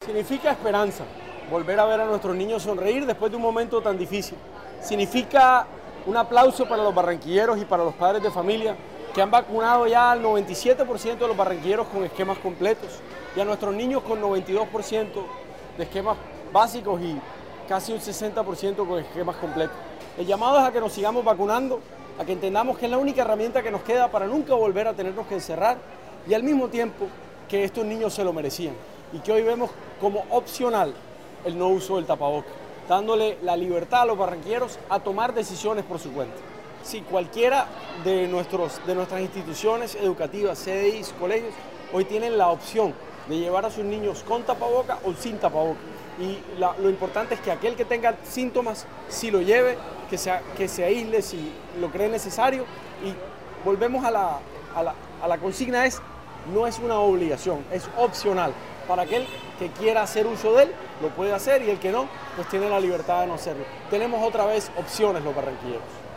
Significa esperanza, volver a ver a nuestros niños sonreír después de un momento tan difícil. Significa un aplauso para los barranquilleros y para los padres de familia que han vacunado ya al 97% de los barranquilleros con esquemas completos y a nuestros niños con 92% de esquemas básicos y casi un 60% con esquemas completos. El llamado es a que nos sigamos vacunando, a que entendamos que es la única herramienta que nos queda para nunca volver a tenernos que encerrar y al mismo tiempo que estos niños se lo merecían y que hoy vemos como opcional el no uso del tapabocas, dándole la libertad a los barranquilleros a tomar decisiones por su cuenta. Si cualquiera de nuestras instituciones educativas, CDIs, colegios, hoy tienen la opción de llevar a sus niños con tapabocas o sin tapabocas. Y lo importante es que aquel que tenga síntomas, sí lo lleve, que se aísle si lo cree necesario. Y volvemos a la consigna no es una obligación, es opcional. Para aquel que quiera hacer uso de él, lo puede hacer y el que no, pues tiene la libertad de no hacerlo. Tenemos otra vez opciones los barranquilleros.